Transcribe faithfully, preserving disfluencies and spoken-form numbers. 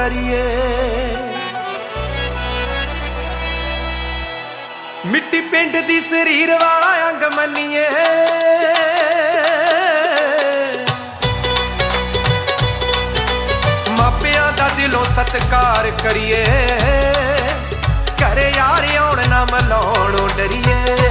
डरिए। मिट्टी पिंड दी शरीर वाला अंग मन्निए, मापियां दा दिलों सत्कार करिए, घरे यार आउण ना मलाउणों डरिए।